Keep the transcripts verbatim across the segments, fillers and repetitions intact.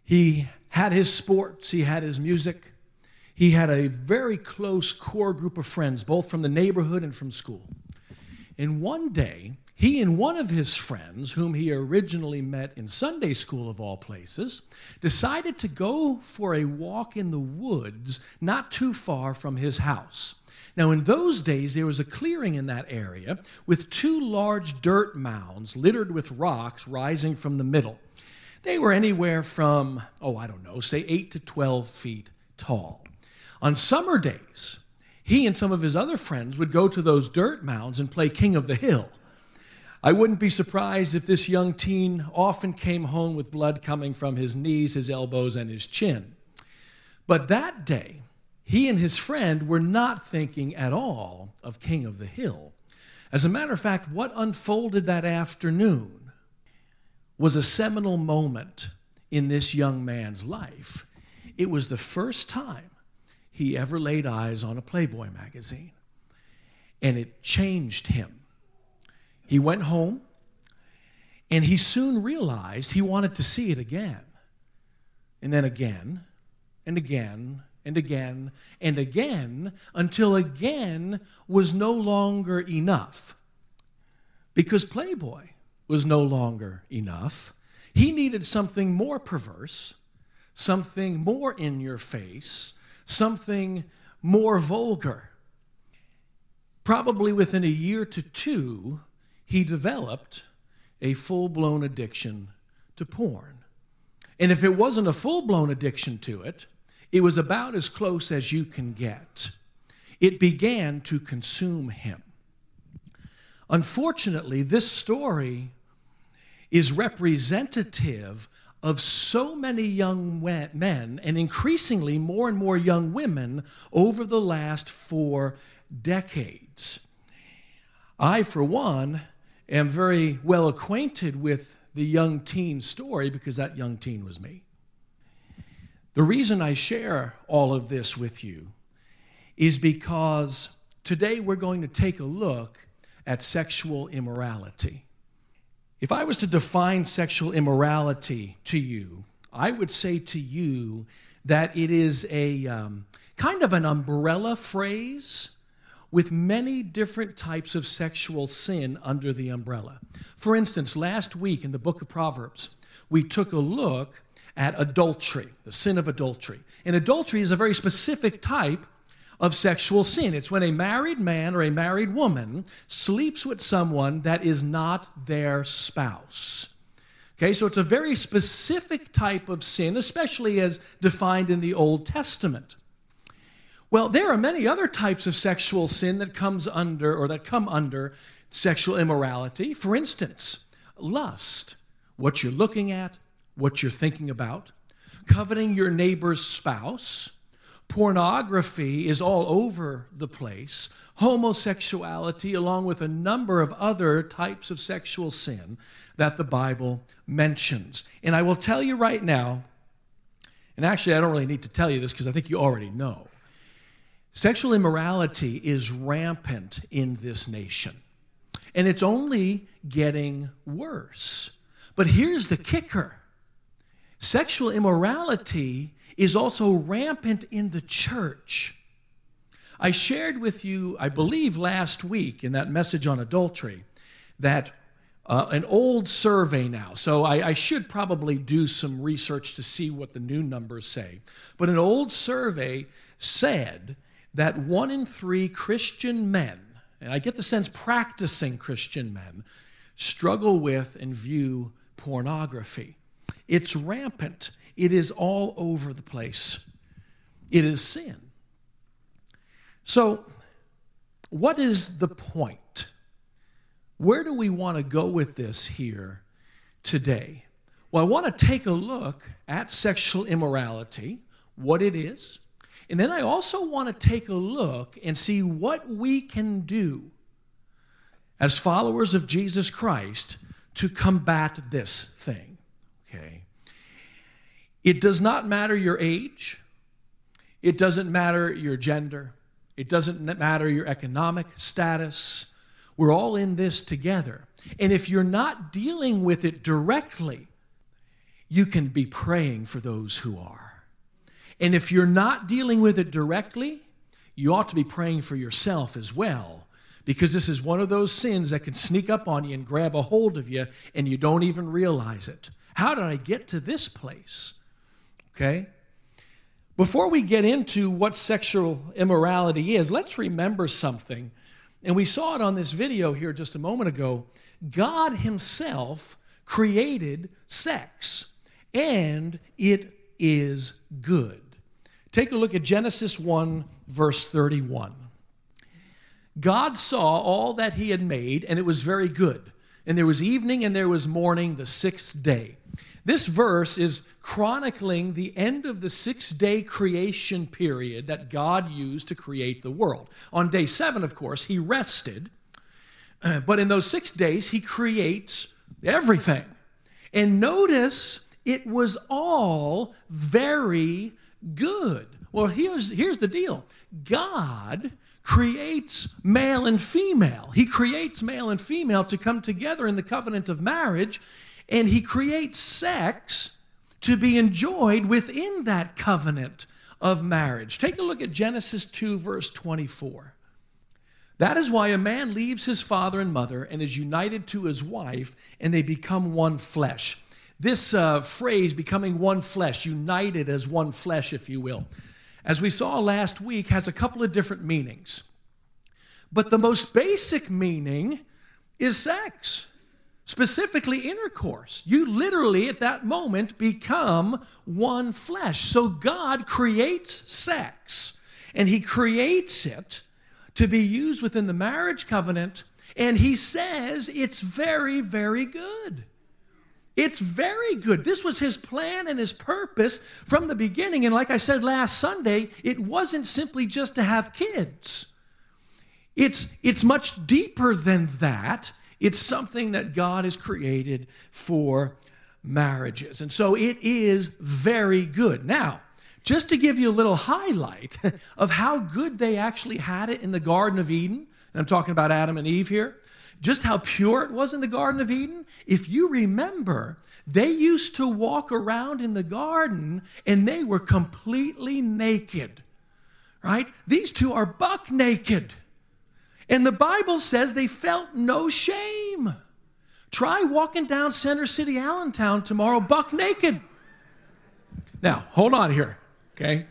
He had his sports, he had his music. He had a very close core group of friends, both from the neighborhood and from school. And one day, he and one of his friends, whom he originally met in Sunday school of all places, decided to go for a walk in the woods not too far from his house. Now, in those days, there was a clearing in that area with two large dirt mounds littered with rocks rising from the middle. They were anywhere from, oh, I don't know, say eight to twelve feet tall. On summer days, he and some of his other friends would go to those dirt mounds and play King of the Hill. I wouldn't be surprised if this young teen often came home with blood coming from his knees, his elbows, and his chin. But that day, he and his friend were not thinking at all of King of the Hill. As a matter of fact, what unfolded that afternoon was a seminal moment in this young man's life. It was the first time he ever laid eyes on a Playboy magazine, and it changed him. He went home, and he soon realized he wanted to see it again, and then again, and again, and again, and again, until again was no longer enough. Because Playboy was no longer enough. He needed something more perverse, something more in your face, something more vulgar. Probably within a year to two, he developed a full-blown addiction to porn. And if it wasn't a full-blown addiction to it, it was about as close as you can get. It began to consume him. Unfortunately, this story is representative of so many young men and increasingly more and more young women over the last four decades. I, for one, am very well acquainted with the young teen story because that young teen was me. The reason I share all of this with you is because today we're going to take a look at sexual immorality. If I was to define sexual immorality to you, I would say to you that it is a um, kind of an umbrella phrase with many different types of sexual sin under the umbrella. For instance, last week in the book of Proverbs, we took a look at adultery, the sin of adultery. And adultery is a very specific type of sexual sin. It's when a married man or a married woman sleeps with someone that is not their spouse. Okay, so it's a very specific type of sin, especially as defined in the Old Testament. Well, there are many other types of sexual sin that comes under or that come under sexual immorality. For instance, lust, what you're looking at, what you're thinking about, coveting your neighbor's spouse. Pornography is all over the place. Homosexuality, along with a number of other types of sexual sin that the Bible mentions. And I will tell you right now, and actually I don't really need to tell you this because I think you already know, sexual immorality is rampant in this nation. And it's only getting worse. But here's the kicker. Sexual immorality is also rampant in the church. I shared with you, I believe last week in that message on adultery, that uh, an old survey now, so I, I should probably do some research to see what the new numbers say, but an old survey said that one in three Christian men, and I get the sense practicing Christian men, struggle with and view pornography. It's rampant. It is all over the place. It is sin. So, what is the point? Where do we want to go with this here today? Well, I want to take a look at sexual immorality, what it is, and then I also want to take a look and see what we can do as followers of Jesus Christ to combat this thing, okay? It does not matter your age. It doesn't matter your gender. It doesn't matter your economic status. We're all in this together. And if you're not dealing with it directly, you can be praying for those who are. And if you're not dealing with it directly, you ought to be praying for yourself as well, because this is one of those sins that can sneak up on you and grab a hold of you, and you don't even realize it. How did I get to this place? Okay? Before we get into what sexual immorality is, let's remember something. And we saw it on this video here just a moment ago. God himself created sex, and it is good. Take a look at Genesis one, verse thirty-one. God saw all that he had made, and it was very good. And there was evening and there was morning, the sixth day. This verse is chronicling the end of the six-day creation period that God used to create the world. On day seven, of course, he rested. But in those six days, he creates everything. And notice, it was all very good. Well, here's, here's the deal. God creates male and female. He creates male and female to come together in the covenant of marriage, and he creates sex to be enjoyed within that covenant of marriage. Take a look at Genesis two, verse twenty-four. That is why a man leaves his father and mother and is united to his wife, and they become one flesh. This uh, phrase, becoming one flesh, united as one flesh, if you will, as we saw last week, has a couple of different meanings. But the most basic meaning is sex, specifically intercourse. You literally, at that moment, become one flesh. So God creates sex, and he creates it to be used within the marriage covenant, and he says it's very, very good. It's very good. This was his plan and his purpose from the beginning. And like I said last Sunday, it wasn't simply just to have kids. It's, it's much deeper than that. It's something that God has created for marriages. And so it is very good. Now, just to give you a little highlight of how good they actually had it in the Garden of Eden, and I'm talking about Adam and Eve here, just how pure it was in the Garden of Eden. If you remember, they used to walk around in the garden and they were completely naked, right? These two are buck naked. And the Bible says they felt no shame. Try walking down Center City, Allentown tomorrow, buck naked. Now, hold on here, okay?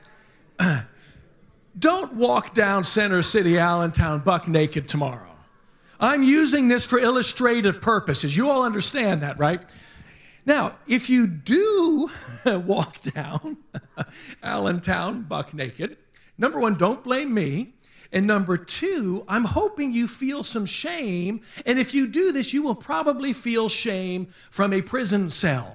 Don't walk down Center City, Allentown, buck naked tomorrow. I'm using this for illustrative purposes. You all understand that, right? Now, if you do walk down Allentown buck naked, number one, don't blame me. And number two, I'm hoping you feel some shame. And if you do this, you will probably feel shame from a prison cell.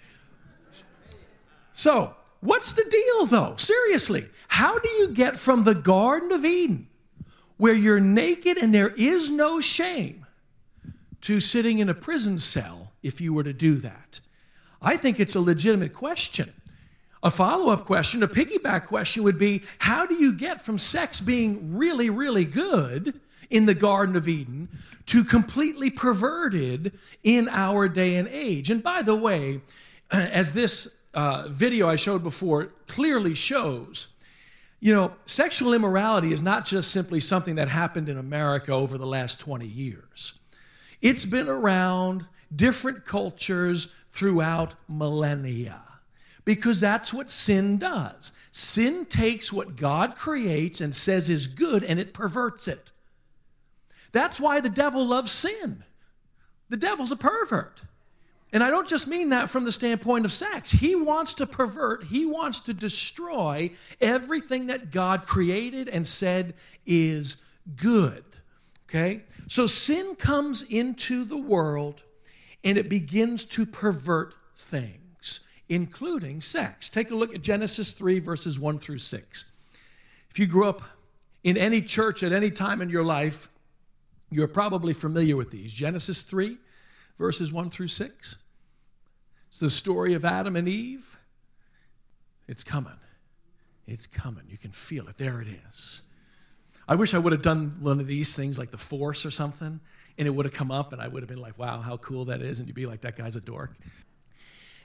So, what's the deal, though? Seriously, how do you get from the Garden of Eden, where you're naked and there is no shame, to sitting in a prison cell if you were to do that? I think it's a legitimate question. A follow-up question, a piggyback question would be, how do you get from sex being really, really good in the Garden of Eden to completely perverted in our day and age? And by the way, as this uh, video I showed before clearly shows, you know, sexual immorality is not just simply something that happened in America over the last twenty years. It's been around different cultures throughout millennia, because that's what sin does. Sin takes what God creates and says is good, and it perverts it. That's why the devil loves sin. The devil's a pervert. And I don't just mean that from the standpoint of sex. He wants to pervert, he wants to destroy everything that God created and said is good. Okay? So sin comes into the world and it begins to pervert things, including sex. Take a look at Genesis three, verses one through six. If you grew up in any church at any time in your life, you're probably familiar with these. Genesis three, verses one through six. It's the story of Adam and Eve. It's coming. It's coming. You can feel it. There it is. I wish I would have done one of these things like The Force or something, and it would have come up, and I would have been like, wow, how cool that is, and you'd be like, that guy's a dork.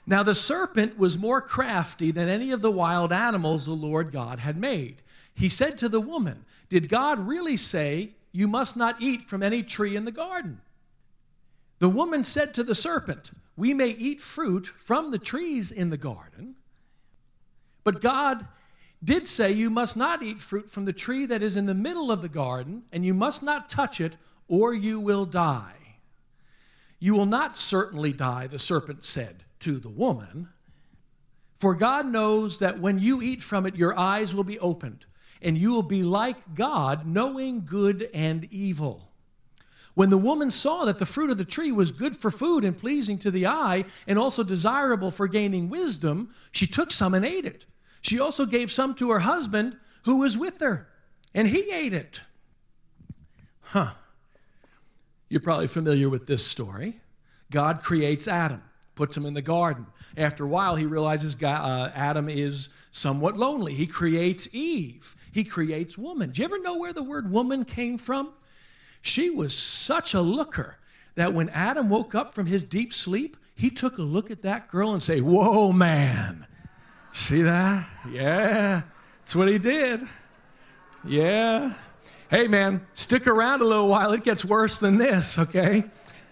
Now the serpent was more crafty than any of the wild animals the Lord God had made. He said to the woman, "Did God really say, 'You must not eat from any tree in the garden?'" The woman said to the serpent, "We may eat fruit from the trees in the garden, but God did say, 'You must not eat fruit from the tree that is in the middle of the garden, and you must not touch it, or you will die.'" "You will not certainly die," the serpent said to the woman, "for God knows that when you eat from it, your eyes will be opened, and you will be like God, knowing good and evil." When the woman saw that the fruit of the tree was good for food and pleasing to the eye, and also desirable for gaining wisdom, she took some and ate it. She also gave some to her husband who was with her, and he ate it. Huh. You're probably familiar with this story. God creates Adam, puts him in the garden. After a while, he realizes God, uh, Adam is somewhat lonely. He creates Eve. He creates woman. Do you ever know where the word woman came from? She was such a looker that when Adam woke up from his deep sleep, he took a look at that girl and say, "Whoa, man. See that? Yeah, that's what he did. Yeah. Hey, man, stick around a little while. It gets worse than this, okay?"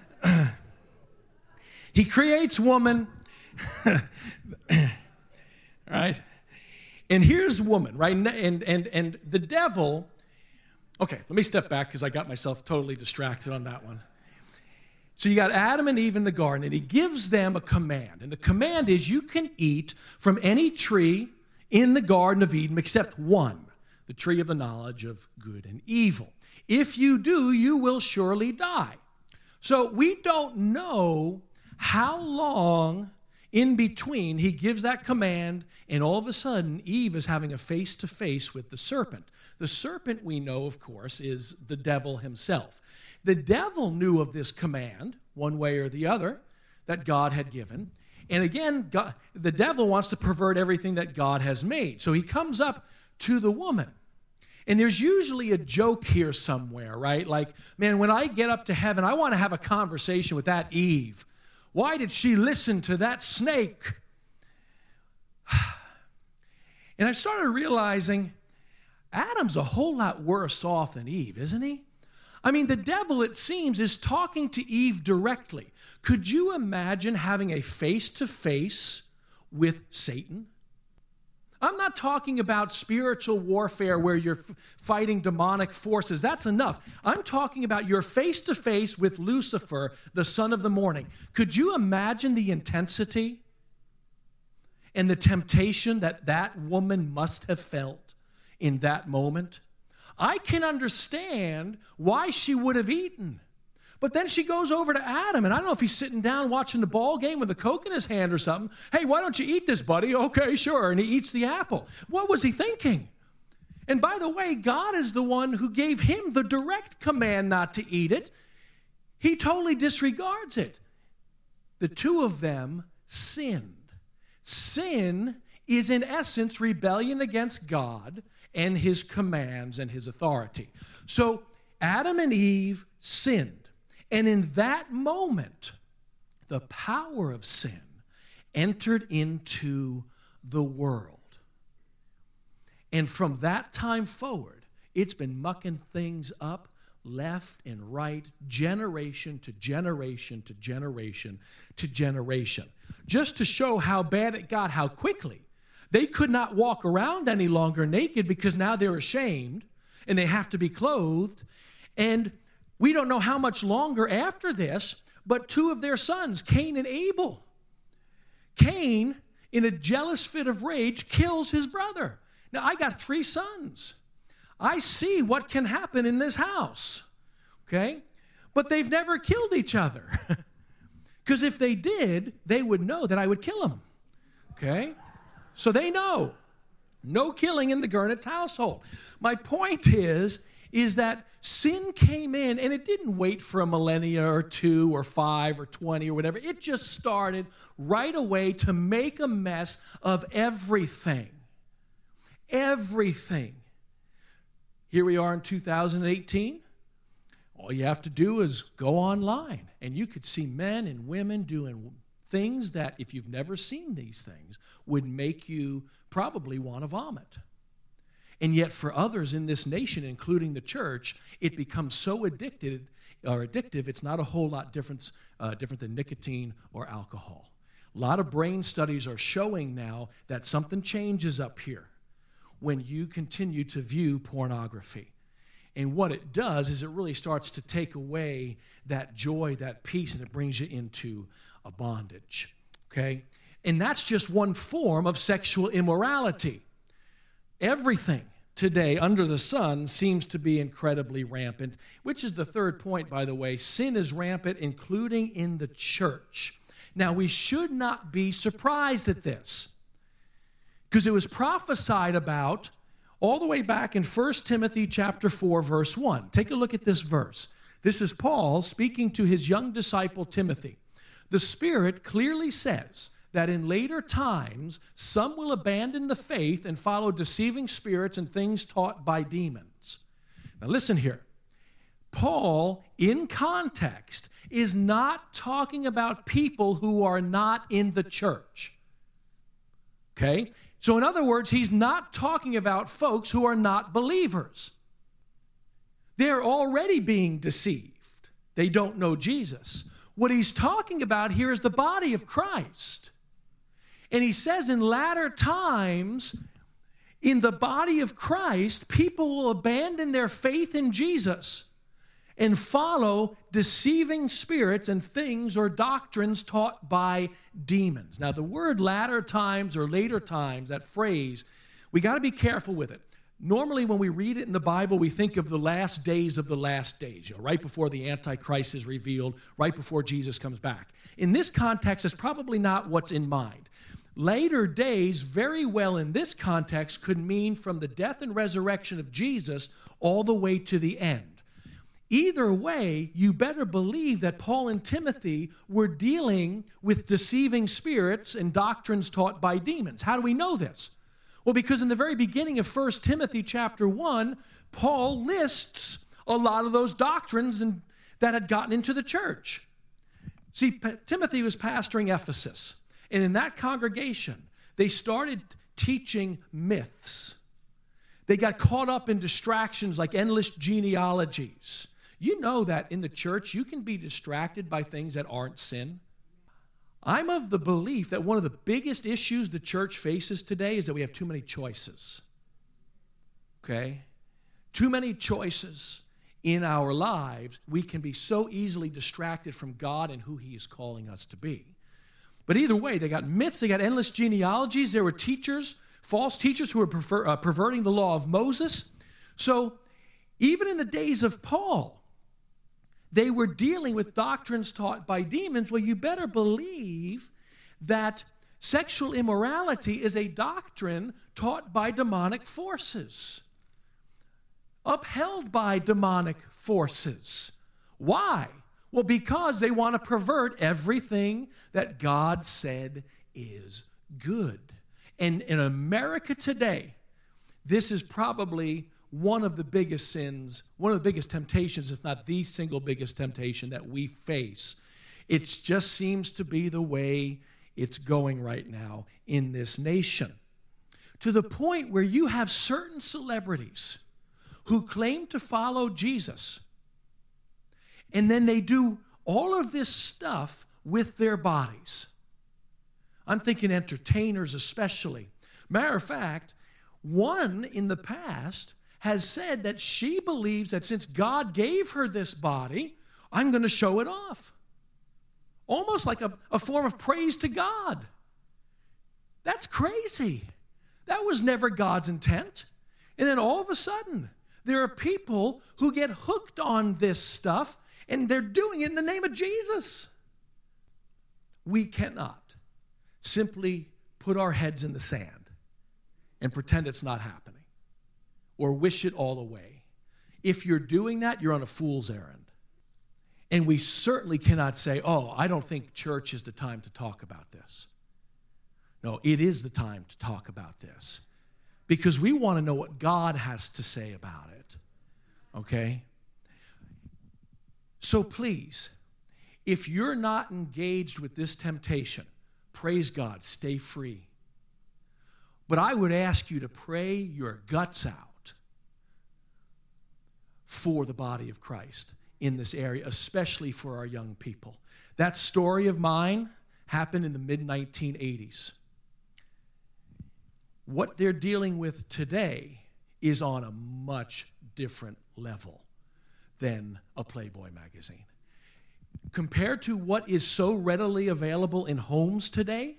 He creates woman, right? And here's woman, right? And, and, and the devil, okay, let me step back because I got myself totally distracted on that one. So you got Adam and Eve in the garden, and he gives them a command. And the command is you can eat from any tree in the Garden of Eden except one, the tree of the knowledge of good and evil. If you do, you will surely die. So we don't know how long in between he gives that command, and all of a sudden Eve is having a face-to-face with the serpent. The serpent, we know, of course, is the devil himself. The devil knew of this command, one way or the other, that God had given. And again, God, the devil wants to pervert everything that God has made. So he comes up to the woman. And there's usually a joke here somewhere, right? Like, man, when I get up to heaven, I want to have a conversation with that Eve. Why did she listen to that snake? And I started realizing Adam's a whole lot worse off than Eve, isn't he? I mean, the devil, it seems, is talking to Eve directly. Could you imagine having a face-to-face with Satan? I'm not talking about spiritual warfare where you're f- fighting demonic forces. That's enough. I'm talking about your face-to-face with Lucifer, the son of the morning. Could you imagine the intensity and the temptation that that woman must have felt in that moment? I can understand why she would have eaten. But then she goes over to Adam, and I don't know if he's sitting down watching the ball game with a Coke in his hand or something. "Hey, why don't you eat this, buddy?" "Okay, sure." And he eats the apple. What was he thinking? And by the way, God is the one who gave him the direct command not to eat it. He totally disregards it. The two of them sinned. Sin is in essence rebellion against God and his commands and his authority. So Adam and Eve sinned. And in that moment, the power of sin entered into the world. And from that time forward, it's been mucking things up left and right, generation to generation to generation to generation. Just to show how bad it got, how quickly. They could not walk around any longer naked because now they're ashamed and they have to be clothed. And we don't know how much longer after this, but two of their sons, Cain and Abel. Cain, in a jealous fit of rage, kills his brother. Now, I got three sons. I see what can happen in this house, okay? But they've never killed each other. Because if they did, they would know that I would kill them, okay? So they know. No killing in the Gurnitz household. My point is, is that sin came in, and it didn't wait for a millennia or two or five or twenty or whatever. It just started right away to make a mess of everything. Everything. Here we are in two thousand eighteen. All you have to do is go online, and you could see men and women doing things that, if you've never seen these things, would make you probably want to vomit. And yet for others in this nation, including the church, it becomes so addicted or addictive, it's not a whole lot different, uh, different than nicotine or alcohol. A lot of brain studies are showing now that something changes up here when you continue to view pornography. And what it does is it really starts to take away that joy, that peace, and it brings you into a bondage, okay? And that's just one form of sexual immorality. Everything today under the sun seems to be incredibly rampant, which is the third point, by the way. Sin is rampant, including in the church. Now, we should not be surprised at this, because it was prophesied about all the way back in First Timothy chapter four, verse one. Take a look at this verse. This is Paul speaking to his young disciple Timothy. The Spirit clearly says that in later times, some will abandon the faith and follow deceiving spirits and things taught by demons. Now listen here. Paul, in context, is not talking about people who are not in the church. Okay? So in other words, he's not talking about folks who are not believers. They're already being deceived. They don't know Jesus. What he's talking about here is the body of Christ. And he says in latter times, in the body of Christ, people will abandon their faith in Jesus and follow deceiving spirits and things or doctrines taught by demons. Now, the word latter times or later times, that phrase, we got to be careful with it. Normally, when we read it in the Bible, we think of the last days of the last days, you know, right before the Antichrist is revealed, right before Jesus comes back. In this context, it's probably not what's in mind. Later days, very well in this context, could mean from the death and resurrection of Jesus all the way to the end. Either way, you better believe that Paul and Timothy were dealing with deceiving spirits and doctrines taught by demons. How do we know this? Well, because in the very beginning of First Timothy chapter one, Paul lists a lot of those doctrines and, that had gotten into the church. See, P- Timothy was pastoring Ephesus, and in that congregation, they started teaching myths. They got caught up in distractions like endless genealogies. You know that in the church, you can be distracted by things that aren't sin. I'm of the belief that one of the biggest issues the church faces today is that we have too many choices. Okay? Too many choices in our lives. We can be so easily distracted from God and who He is calling us to be. But either way, they got myths, they got endless genealogies, there were teachers, false teachers who were prefer, uh, perverting the law of Moses. So even in the days of Paul, they were dealing with doctrines taught by demons. Well, you better believe that sexual immorality is a doctrine taught by demonic forces, upheld by demonic forces. Why? Well, because they want to pervert everything that God said is good. And in America today, this is probably one of the biggest sins, one of the biggest temptations, if not the single biggest temptation that we face. It just seems to be the way it's going right now in this nation. To the point where you have certain celebrities who claim to follow Jesus, and then they do all of this stuff with their bodies. I'm thinking entertainers especially. Matter of fact, one in the past has said that she believes that since God gave her this body, I'm going to show it off. Almost like a, a form of praise to God. That's crazy. That was never God's intent. And then all of a sudden, there are people who get hooked on this stuff, and they're doing it in the name of Jesus. We cannot simply put our heads in the sand and pretend it's not happening, or wish it all away. If you're doing that, you're on a fool's errand. And we certainly cannot say, oh, I don't think church is the time to talk about this. No, it is the time to talk about this, because we want to know what God has to say about it, okay? So please, If you're not engaged with this temptation, praise God, stay free. But I would ask you to pray your guts out for the body of Christ in this area, especially for our young people. That story of mine happened in the mid nineteen eighties. What they're dealing with today is on a much different level than a Playboy magazine. Compared to what is so readily available in homes today,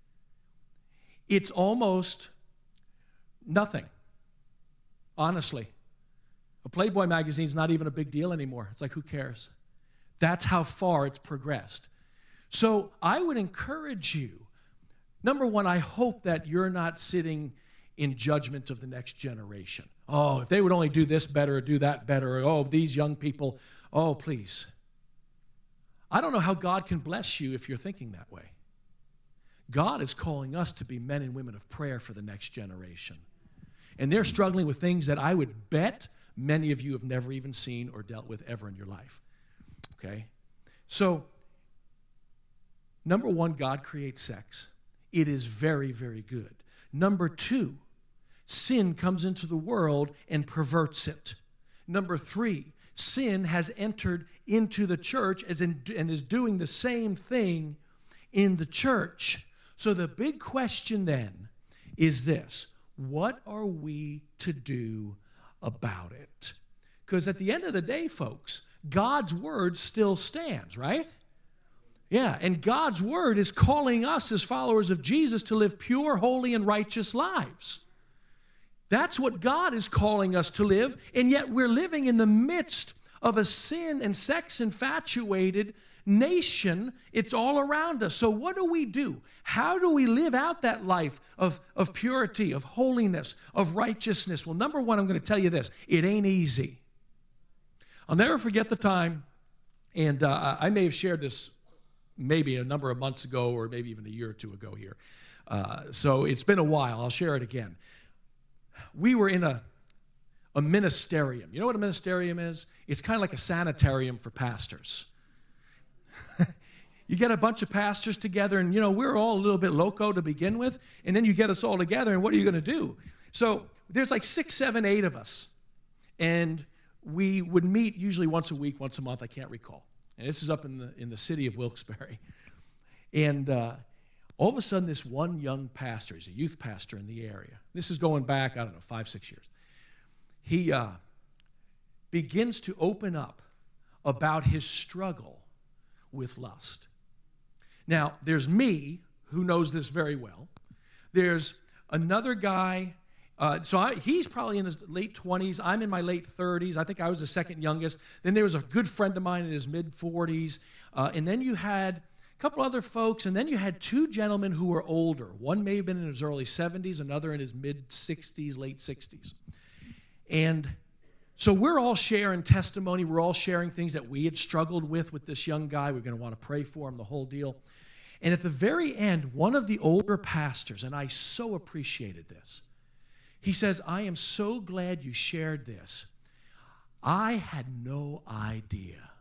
it's almost nothing, honestly. A Playboy magazine is not even a big deal anymore. It's like, who cares? That's how far it's progressed. So I would encourage you, number one, I hope that you're not sitting in judgment of the next generation. Oh, if they would only do this better or do that better, or, oh, these young people, oh, please. I don't know how God can bless you if you're thinking that way. God is calling us to be men and women of prayer for the next generation. And they're struggling with things that I would bet many of you have never even seen or dealt with ever in your life. Okay? So, number one, God creates sex. It is very, very good. Number two, sin comes into the world and perverts it. Number three, sin has entered into the church as in, and is doing the same thing in the church. So the big question then is this: what are we to do about it? Because at the end of the day, folks, God's word still stands, right? Yeah, and God's word is calling us as followers of Jesus to live pure, holy, and righteous lives. That's what God is calling us to live, and yet we're living in the midst of a sin and sex infatuated nation. It's all around us. So what do we do? How do we live out that life of, of purity, of holiness, of righteousness? Well, number one, I'm going to tell you this. It ain't easy. I'll never forget the time, and uh, I may have shared this maybe a number of months ago or maybe even a year or two ago here. Uh, so it's been a while. I'll share it again. We were in a, a ministerium. You know what a ministerium is? It's kind of like a sanitarium for pastors. You get a bunch of pastors together, and, you know, we're all a little bit loco to begin with, and then you get us all together, and what are you going to do? So there's like six, seven, eight of us, and we would meet usually once a week, once a month, I can't recall. And this is up in the in the city of Wilkes-Barre. And uh, all of a sudden, this one young pastor, he's a youth pastor in the area. This is going back, I don't know, five, six years. He uh, begins to open up about his struggle with lust. Now, there's me, who knows this very well. There's another guy. Uh, so I, he's probably in his late twenties. I'm in my late thirties. I think I was the second youngest. Then there was a good friend of mine in his mid-forties. Uh, and then you had a couple other folks. And then you had two gentlemen who were older. One may have been in his early seventies, another in his mid-sixties, late sixties. And so we're all sharing testimony. We're all sharing things that we had struggled with with this young guy. We're going to want to pray for him, the whole deal. And at the very end, one of the older pastors, and I so appreciated this, he says, I am so glad you shared this. I had no idea.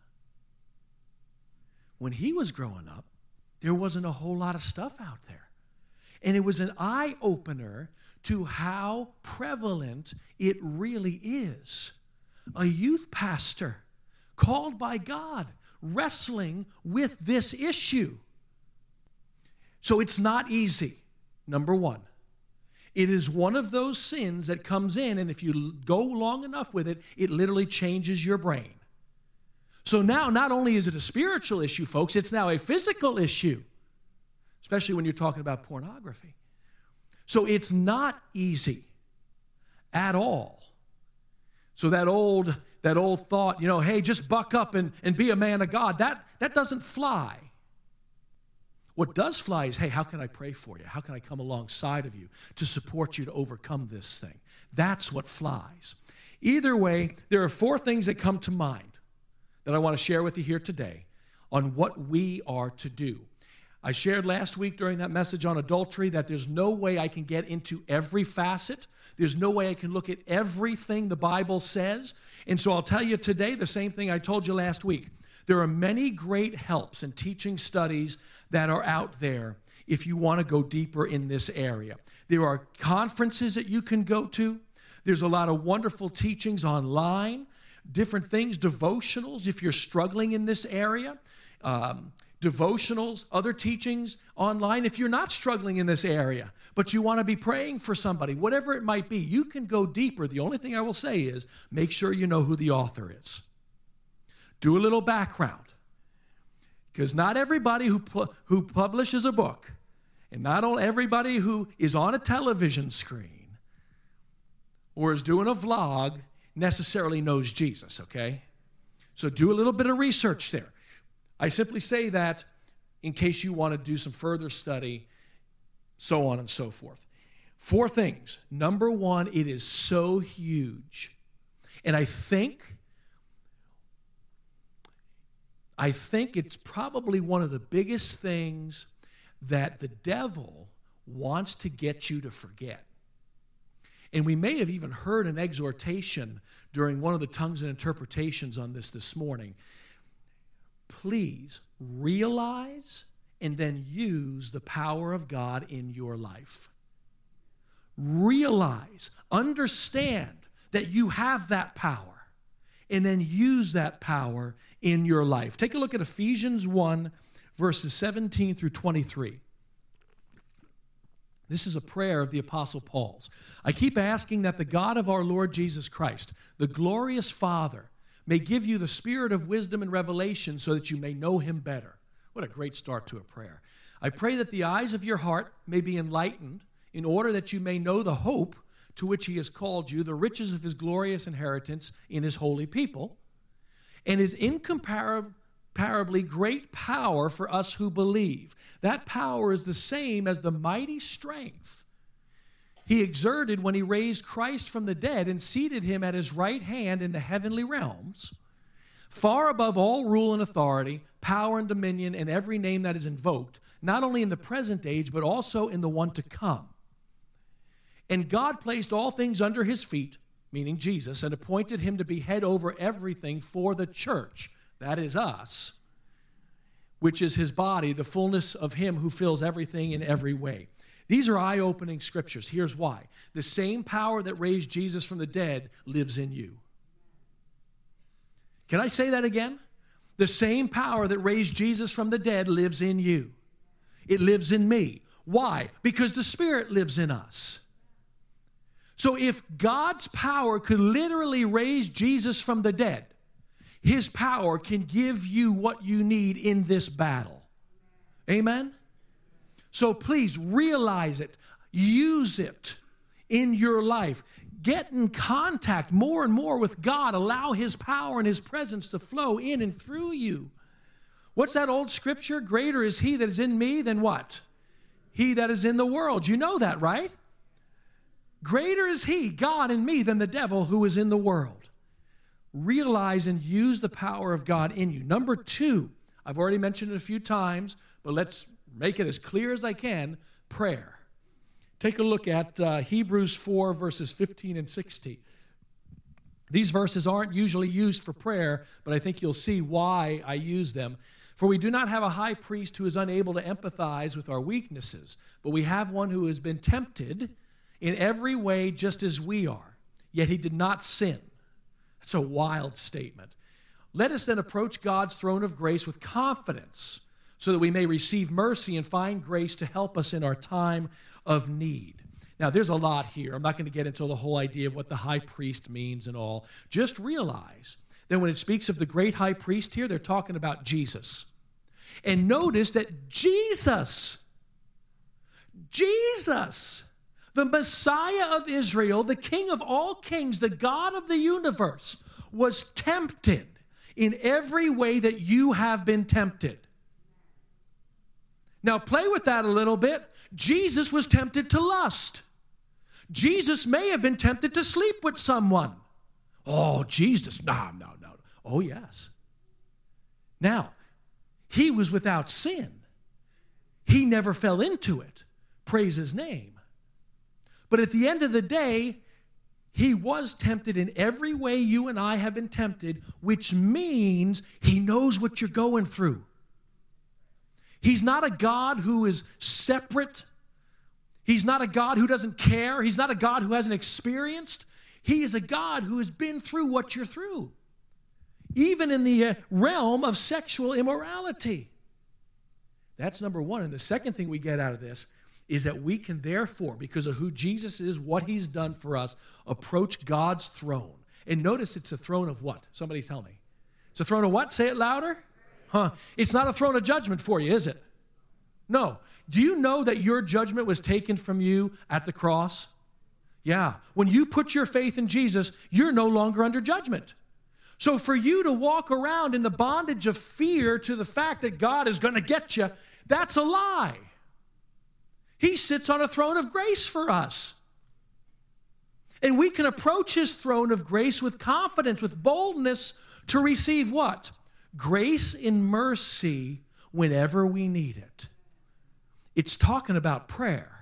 When he was growing up, there wasn't a whole lot of stuff out there. And it was an eye-opener to how prevalent it really is. A youth pastor called by God, wrestling with this issue. So it's not easy, number one. It is one of those sins that comes in, and if you go long enough with it, it literally changes your brain. So now, not only is it a spiritual issue, folks, it's now a physical issue, especially when you're talking about pornography. So it's not easy at all. So that old, that old thought, you know, hey, just buck up and, and be a man of God, that, that doesn't fly. What does fly is, hey, how can I pray for you? How can I come alongside of you to support you to overcome this thing? That's what flies. Either way, there are four things that come to mind that I want to share with you here today on what we are to do. I shared last week during that message on adultery that there's no way I can get into every facet. There's no way I can look at everything the Bible says. And so I'll tell you today the same thing I told you last week. There are many great helps and teaching studies that are out there if you want to go deeper in this area. There are conferences that you can go to. There's a lot of wonderful teachings online, different things, devotionals if you're struggling in this area, um, devotionals, other teachings online. If you're not struggling in this area, but you want to be praying for somebody, whatever it might be, you can go deeper. The only thing I will say is make sure you know who the author is. Do a little background, because not everybody who, pu- who publishes a book and not all everybody who is on a television screen or is doing a vlog necessarily knows Jesus, okay? So do a little bit of research there. I simply say that in case you want to do some further study, so on and so forth. Four things. Number one, it is so huge. And I think, I think it's probably one of the biggest things that the devil wants to get you to forget. And we may have even heard an exhortation during one of the tongues and interpretations on this this morning. Please realize and then use the power of God in your life. Realize, understand that you have that power, and then use that power in your life. Take a look at Ephesians one, verses seventeen through twenty-three. This is a prayer of the Apostle Paul's. I keep asking that the God of our Lord Jesus Christ, the glorious Father, may give you the spirit of wisdom and revelation so that you may know him better. What a great start to a prayer. I pray that the eyes of your heart may be enlightened in order that you may know the hope to which he has called you, the riches of his glorious inheritance in his holy people, and his incomparable Incomparably great power for us who believe. That power is the same as the mighty strength he exerted when he raised Christ from the dead and seated him at his right hand in the heavenly realms, far above all rule and authority, power and dominion, and every name that is invoked, not only in the present age, but also in the one to come. And God placed all things under his feet, meaning Jesus, and appointed him to be head over everything for the church. That is us, which is his body, the fullness of him who fills everything in every way. These are eye-opening scriptures. Here's why. The same power that raised Jesus from the dead lives in you. Can I say that again? The same power that raised Jesus from the dead lives in you. It lives in me. Why? Because the Spirit lives in us. So if God's power could literally raise Jesus from the dead, his power can give you what you need in this battle. Amen? So please realize it. Use it in your life. Get in contact more and more with God. Allow his power and his presence to flow in and through you. What's that old scripture? Greater is he that is in me than what? He that is in the world. You know that, right? Greater is he, God in me, than the devil who is in the world. Realize and use the power of God in you. Number two, I've already mentioned it a few times, but let's make it as clear as I can, prayer. Take a look at uh, Hebrews four, verses fifteen and sixteen. These verses aren't usually used for prayer, but I think you'll see why I use them. For we do not have a high priest who is unable to empathize with our weaknesses, but we have one who has been tempted in every way just as we are, yet he did not sin. That's a wild statement. Let us then approach God's throne of grace with confidence so that we may receive mercy and find grace to help us in our time of need. Now, there's a lot here. I'm not going to get into the whole idea of what the high priest means and all. Just realize that when it speaks of the great high priest here, they're talking about Jesus. And notice that Jesus, Jesus, the Messiah of Israel, the King of all kings, the God of the universe, was tempted in every way that you have been tempted. Now, play with that a little bit. Jesus was tempted to lust. Jesus may have been tempted to sleep with someone. Oh, Jesus, no, no, no. Oh, yes. Now, he was without sin. He never fell into it. Praise his name. But at the end of the day, he was tempted in every way you and I have been tempted, which means he knows what you're going through. He's not a God who is separate. He's not a God who doesn't care. He's not a God who hasn't experienced. He is a God who has been through what you're through, even in the realm of sexual immorality. That's number one. And the second thing we get out of this is that we can therefore, because of who Jesus is, what he's done for us, approach God's throne. And notice it's a throne of what? Somebody tell me. It's a throne of what? Say it louder. Huh? It's not a throne of judgment for you, is it? No. Do you know that your judgment was taken from you at the cross? Yeah. When you put your faith in Jesus, you're no longer under judgment. So for you to walk around in the bondage of fear to the fact that God is going to get you, that's a lie. He sits on a throne of grace for us. And we can approach his throne of grace with confidence, with boldness to receive what? Grace and mercy whenever we need it. It's talking about prayer.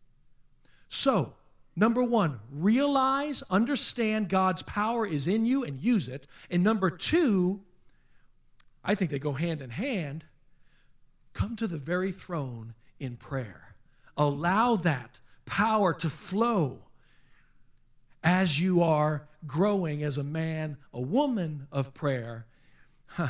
So, number one, realize, understand God's power is in you and use it. And number two, I think they go hand in hand, come to the very throne in prayer. Allow that power to flow as you are growing as a man, a woman of prayer. Huh.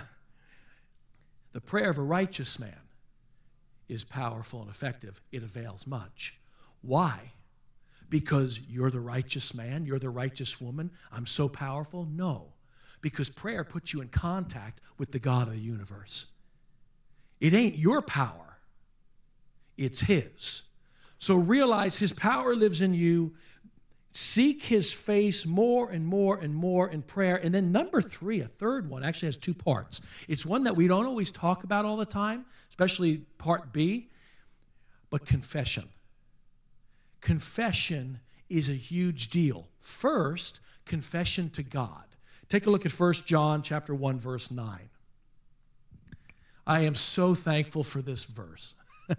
The prayer of a righteous man is powerful and effective. It avails much. Why? Because you're the righteous man, you're the righteous woman, I'm so powerful? No. Because prayer puts you in contact with the God of the universe. It ain't your power, it's his. So realize his power lives in you. Seek his face more and more and more in prayer. And then number three, a third one, actually has two parts. It's one that we don't always talk about all the time, especially part B, but confession. Confession is a huge deal. First, confession to God. Take a look at First John chapter one, verse nine. I am so thankful for this verse.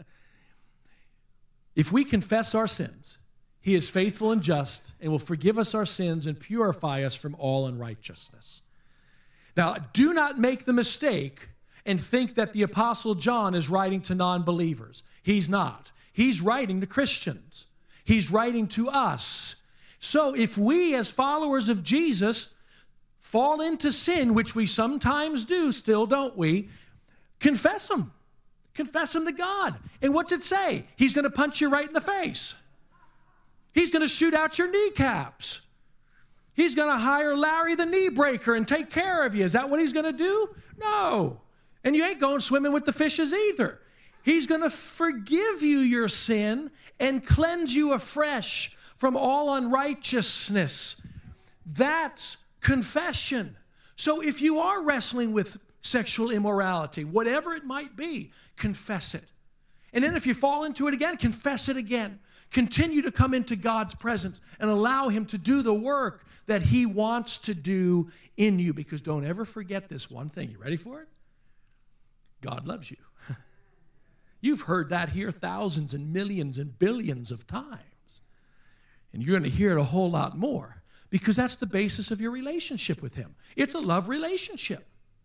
If we confess our sins, he is faithful and just and will forgive us our sins and purify us from all unrighteousness. Now, do not make the mistake and think that the Apostle John is writing to non-believers. He's not. He's writing to Christians. He's writing to us. So if we as followers of Jesus fall into sin, which we sometimes do still, don't we? Confess them. Confess them to God. And what's it say? He's going to punch you right in the face. He's going to shoot out your kneecaps. He's going to hire Larry the knee breaker and take care of you. Is that what he's going to do? No. And you ain't going swimming with the fishes either. He's going to forgive you your sin and cleanse you afresh from all unrighteousness. That's confession. So if you are wrestling with sexual immorality, whatever it might be, confess it. And then if you fall into it again, confess it again. Continue to come into God's presence and allow him to do the work that he wants to do in you. Because don't ever forget this one thing. You ready for it? God loves you. You've heard that here thousands and millions and billions of times. And you're going to hear it a whole lot more. Because that's the basis of your relationship with him. It's a love relationship.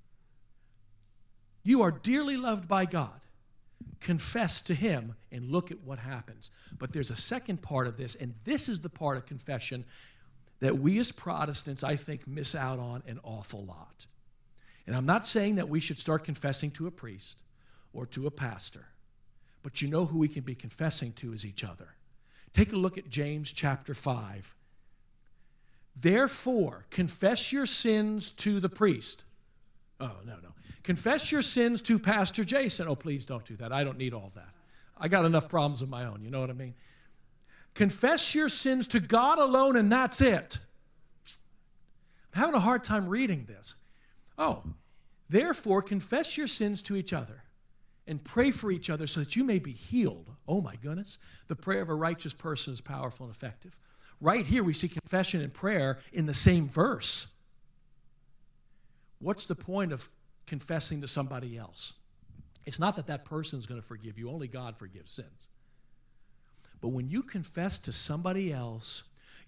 You are dearly loved by God. Confess to him and look at what happens. But there's a second part of this, and this is the part of confession that we as Protestants, I think, miss out on an awful lot. And I'm not saying that we should start confessing to a priest or to a pastor, but you know who we can be confessing to is each other. Take a look at James chapter five. Therefore, confess your sins to the priest. Oh, no, no. Confess your sins to Pastor Jason. Oh, please don't do that. I don't need all that. I got enough problems of my own. You know what I mean? Confess your sins to God alone, and that's it. I'm having a hard time reading this. Oh, therefore, confess your sins to each other and pray for each other so that you may be healed. Oh, my goodness. The prayer of a righteous person is powerful and effective. Right here, we see confession and prayer in the same verse. What's the point of confessing to somebody else? It's not that that person's going to forgive you. Only God forgives sins. But when you confess to somebody else,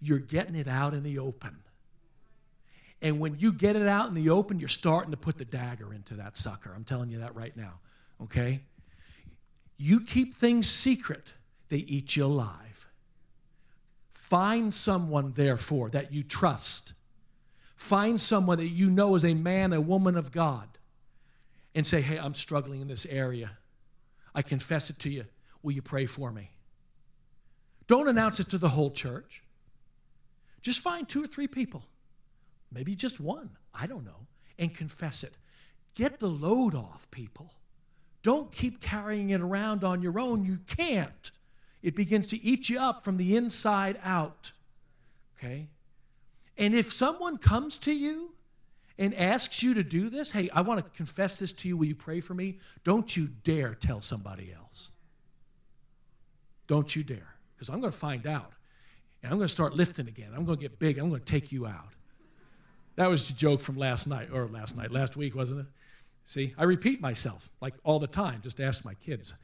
you're getting it out in the open. And when you get it out in the open, you're starting to put the dagger into that sucker. I'm telling you that right now, okay? You keep things secret, they eat you alive. Find someone, therefore, that you trust. Find someone that you know is a man, a woman of God, and say, hey, I'm struggling in this area. I confess it to you. Will you pray for me? Don't announce it to the whole church. Just find two or three people. Maybe just one, I don't know, and confess it. Get the load off, people. Don't keep carrying it around on your own. You can't. It begins to eat you up from the inside out, okay? And if someone comes to you and asks you to do this, hey, I want to confess this to you, will you pray for me? Don't you dare tell somebody else. Don't you dare, because I'm going to find out, and I'm going to start lifting again. I'm going to get big. I'm going to take you out. That was the joke from last night, or last night, last week, wasn't it? See, I repeat myself, like all the time. Just ask my kids.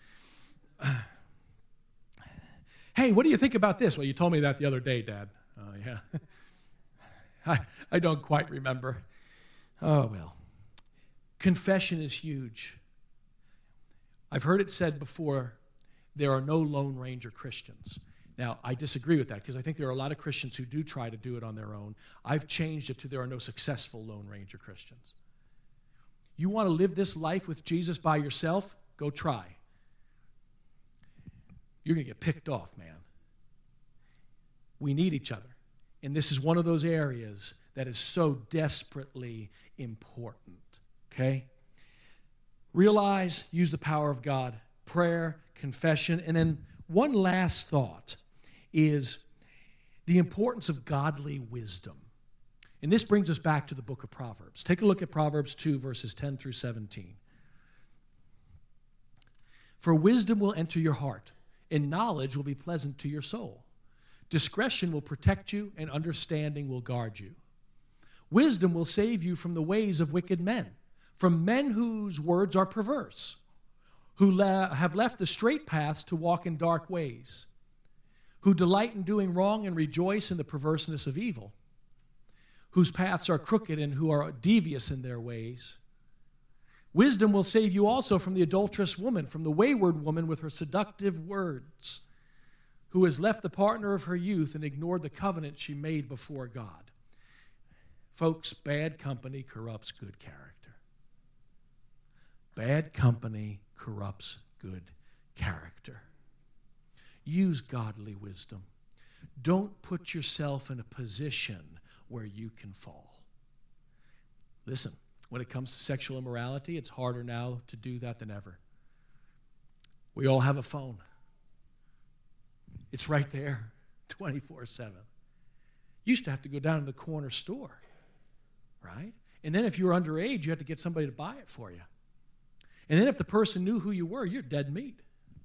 Hey, what do you think about this? Well, you told me that the other day, Dad. Oh, yeah. I, I don't quite remember. Oh, well. Confession is huge. I've heard it said before, there are no Lone Ranger Christians. Now, I disagree with that because I think there are a lot of Christians who do try to do it on their own. I've changed it to there are no successful Lone Ranger Christians. You want to live this life with Jesus by yourself? Go try. You're going to get picked off, man. We need each other. And this is one of those areas that is so desperately important, okay? Realize, use the power of God, prayer, confession, and then one last thought is the importance of godly wisdom. And this brings us back to the book of Proverbs. Take a look at Proverbs two, verses ten through seventeen. For wisdom will enter your heart, and knowledge will be pleasant to your soul. Discretion will protect you, and understanding will guard you. Wisdom will save you from the ways of wicked men, from men whose words are perverse, who la- have left the straight paths to walk in dark ways, who delight in doing wrong and rejoice in the perverseness of evil, whose paths are crooked and who are devious in their ways. Wisdom will save you also from the adulterous woman, from the wayward woman with her seductive words, who has left the partner of her youth and ignored the covenant she made before God. Folks, bad company corrupts good character. Bad company corrupts good character. Use godly wisdom. Don't put yourself in a position where you can fall. Listen, when it comes to sexual immorality, it's harder now to do that than ever. We all have a phone. It's right there, twenty-four seven. You used to have to go down to the corner store, right? And then if you were underage, you had to get somebody to buy it for you. And then if the person knew who you were, you're dead meat.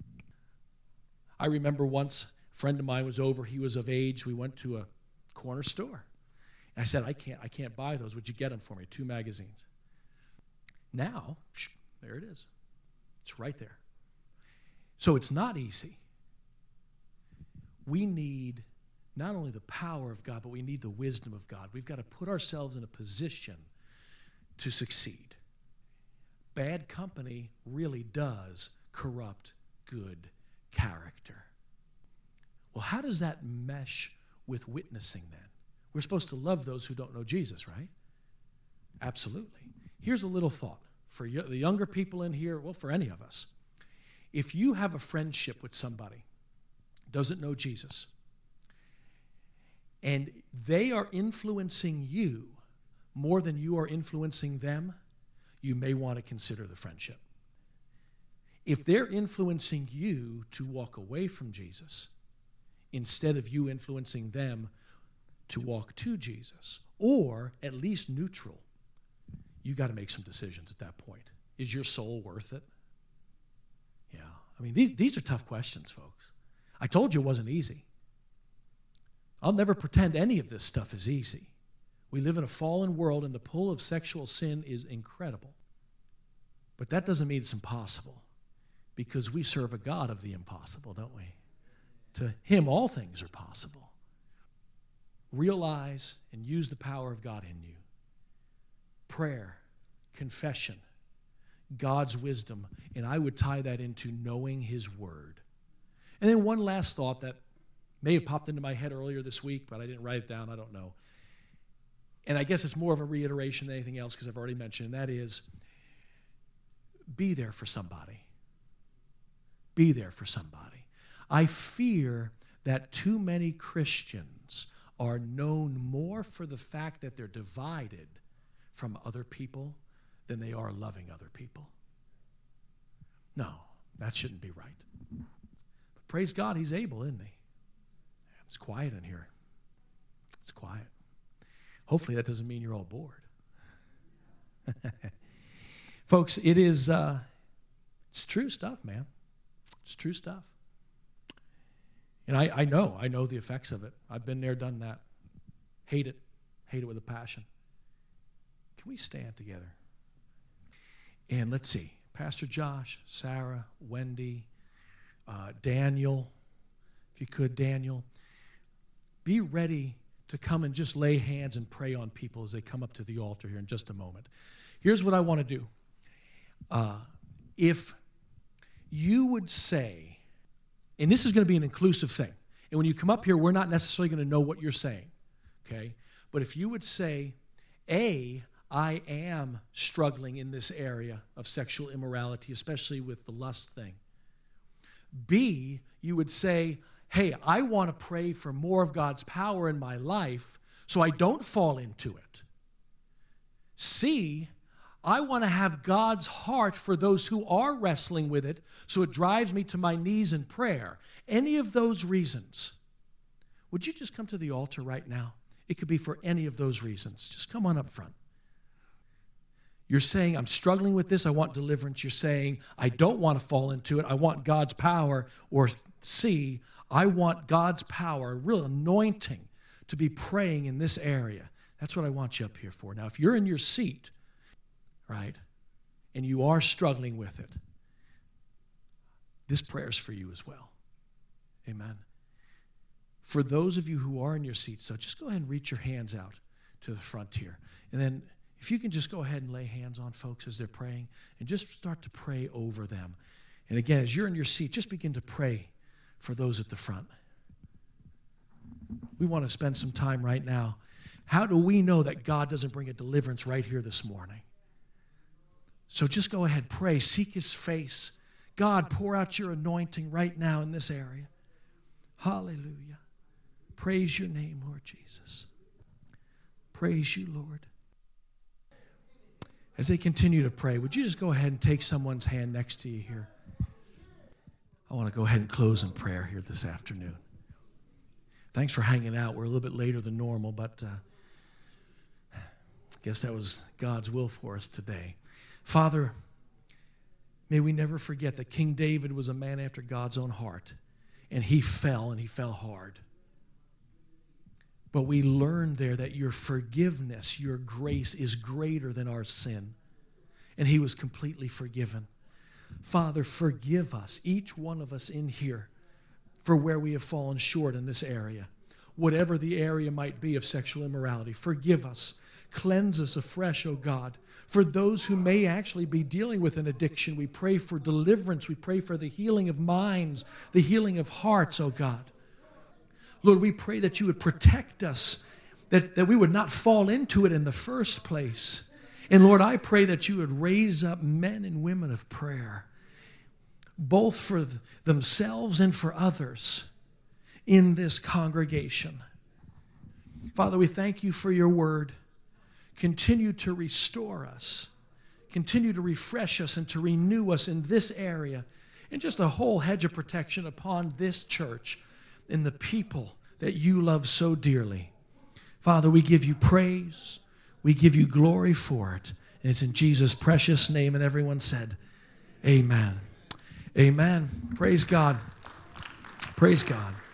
I remember once a friend of mine was over. He was of age. We went to a corner store. And I said, I can't, I can't buy those. Would you get them for me? Two magazines. Now, there it is. It's right there. So it's not easy. We need not only the power of God, but we need the wisdom of God. We've got to put ourselves in a position to succeed. Bad company really does corrupt good character. Well, how does that mesh with witnessing then? We're supposed to love those who don't know Jesus, right? Absolutely. Here's a little thought for the younger people in here, well, for any of us. If you have a friendship with somebody who doesn't know Jesus, and they are influencing you more than you are influencing them, you may want to consider the friendship. If they're influencing you to walk away from Jesus, instead of you influencing them to walk to Jesus, or at least neutral, you got to make some decisions at that point. Is your soul worth it? Yeah. I mean, these, these are tough questions, folks. I told you it wasn't easy. I'll never pretend any of this stuff is easy. We live in a fallen world, and the pull of sexual sin is incredible. But that doesn't mean it's impossible, because we serve a God of the impossible, don't we? To him, all things are possible. realize and use the power of God in you. Prayer, confession, God's wisdom, and I would tie that into knowing His Word. And then one last thought that may have popped into my head earlier this week, but I didn't write it down, I don't know. And I guess it's more of a reiteration than anything else because I've already mentioned, and that is, be there for somebody. Be there for somebody. I fear that too many Christians are known more for the fact that they're divided from other people than they are loving other people. No, that shouldn't be right. But praise God, He's able, isn't He? It's quiet in here. It's quiet. Hopefully that doesn't mean you're all bored. Folks, it is, uh, it's true stuff, man. It's true stuff. And I, I know, I know the effects of it. I've been there, done that. Hate it. Hate it with a passion. Can we stand together? And let's see. Pastor Josh, Sarah, Wendy, uh, Daniel, if you could, Daniel, be ready to come and just lay hands and pray on people as they come up to the altar here in just a moment. Here's what I want to do. Uh, if you would say, and this is going to be an inclusive thing, and when you come up here, we're not necessarily going to know what you're saying, okay? But if you would say, A, I am struggling in this area of sexual immorality, especially with the lust thing. B, you would say, hey, I want to pray for more of God's power in my life so I don't fall into it. C, I want to have God's heart for those who are wrestling with it so it drives me to my knees in prayer. Any of those reasons. Would you just come to the altar right now? It could be for any of those reasons. Just come on up front. You're saying, I'm struggling with this, I want deliverance. You're saying, I don't want to fall into it, I want God's power. Or C, I want God's power, a real anointing to be praying in this area. That's what I want you up here for. Now, if you're in your seat, right, and you are struggling with it, this prayer is for you as well. Amen. For those of you who are in your seats, so just go ahead and reach your hands out to the front here. And then if you can just go ahead and lay hands on folks as they're praying and just start to pray over them. And again, as you're in your seat, just begin to pray for those at the front. We want to spend some time right now. How do we know that God doesn't bring a deliverance right here this morning? So just go ahead, pray, seek His face. God, pour out your anointing right now in this area. Hallelujah. Praise your name, Lord Jesus. Praise you, Lord. As they continue to pray, would you just go ahead and take someone's hand next to you here? I want to go ahead and close in prayer here this afternoon. Thanks for hanging out. We're a little bit later than normal, but uh, I guess that was God's will for us today. Father, may we never forget that King David was a man after God's own heart, and he fell, and he fell hard. But we learned there that your forgiveness, your grace is greater than our sin. And he was completely forgiven. Father, forgive us, each one of us in here, for where we have fallen short in this area. Whatever the area might be of sexual immorality, forgive us. Cleanse us afresh, O God. For those who may actually be dealing with an addiction, we pray for deliverance. We pray for the healing of minds, the healing of hearts, O God. Lord, we pray that you would protect us, that, that we would not fall into it in the first place. And Lord, I pray that you would raise up men and women of prayer, both for themselves and for others in this congregation. Father, we thank you for your word. Continue to restore us. Continue to refresh us and to renew us in this area. And just a whole hedge of protection upon this church and the people that you love so dearly. Father, we give you praise. We give you glory for it. And it's in Jesus' precious name. And everyone said, amen. Amen. Praise God. Praise God.